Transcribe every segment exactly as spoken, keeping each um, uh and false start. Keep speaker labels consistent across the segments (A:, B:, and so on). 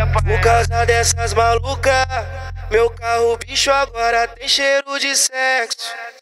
A: Por causa dessas malucas, meu carro bicho agora tem cheiro de sexo.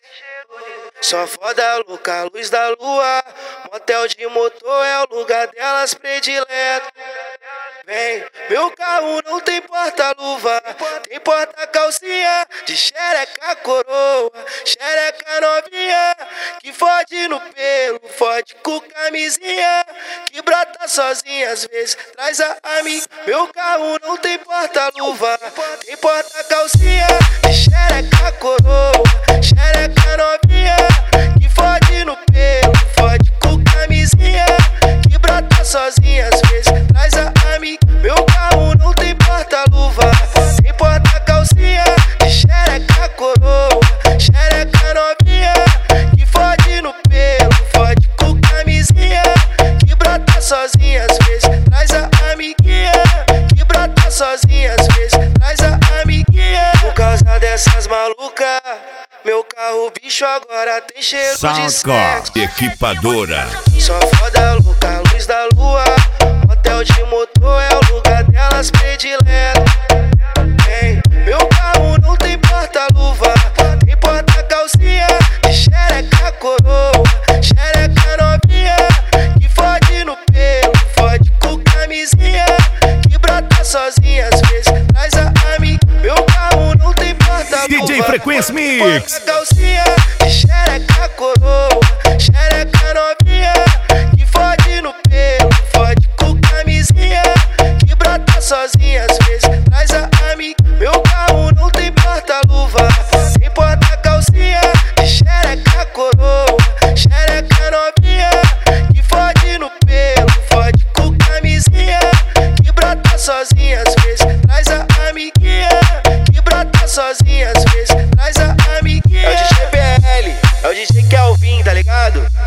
A: Só foda louca, luz da lua, motel de motor é o lugar delas predileto. Vem, meu carro não tem porta-luva, tem porta-calcinha de xereca coroa, xereca novinha, que fode no pelo, fode com camisinha, que brota sozinha às vezes, traz a amiga. Meu carro não tem porta-luva, tem porta-calcinha de xereca coroa, xereca novinha, que fode no pelo, fode com camisinha, que brota sozinha às vezes, traz a amiga. Meu carro não tem porta-luva, tem porta-calcinha de xereca coroa, xereca novinha, que fode no pelo, fode com camisinha, que brota sozinha às vezes, traz a amiguinha, que brota sozinha às vezes, traz a amiguinha. Por causa dessas malucas, meu carro bicho agora tem cheiro de sexo.
B: Equipadora.
A: Só foda louca, luz da lua, motel de motor é o lugar delas predileto. Ei, meu carro não tem porta-luva, tem porta-calcinha de xereca coroa, xereca novinha, que fode no pelo, fode com camisinha, que brota sozinha às vezes, traz a amiga. Meu carro não tem porta-luva,
B: D J Frequência Mix.
A: Porta-calcinha de xereca coroa, xereca novinha, que fode no pelo, fode com camisinha, que brota sozinha às vezes, traz a amiga. Meu carro não tem porta-luva, tem porta-calcinha de xereca coroa, xereca novinha, que fode no pelo, fode com camisinha, que brota sozinha às vezes.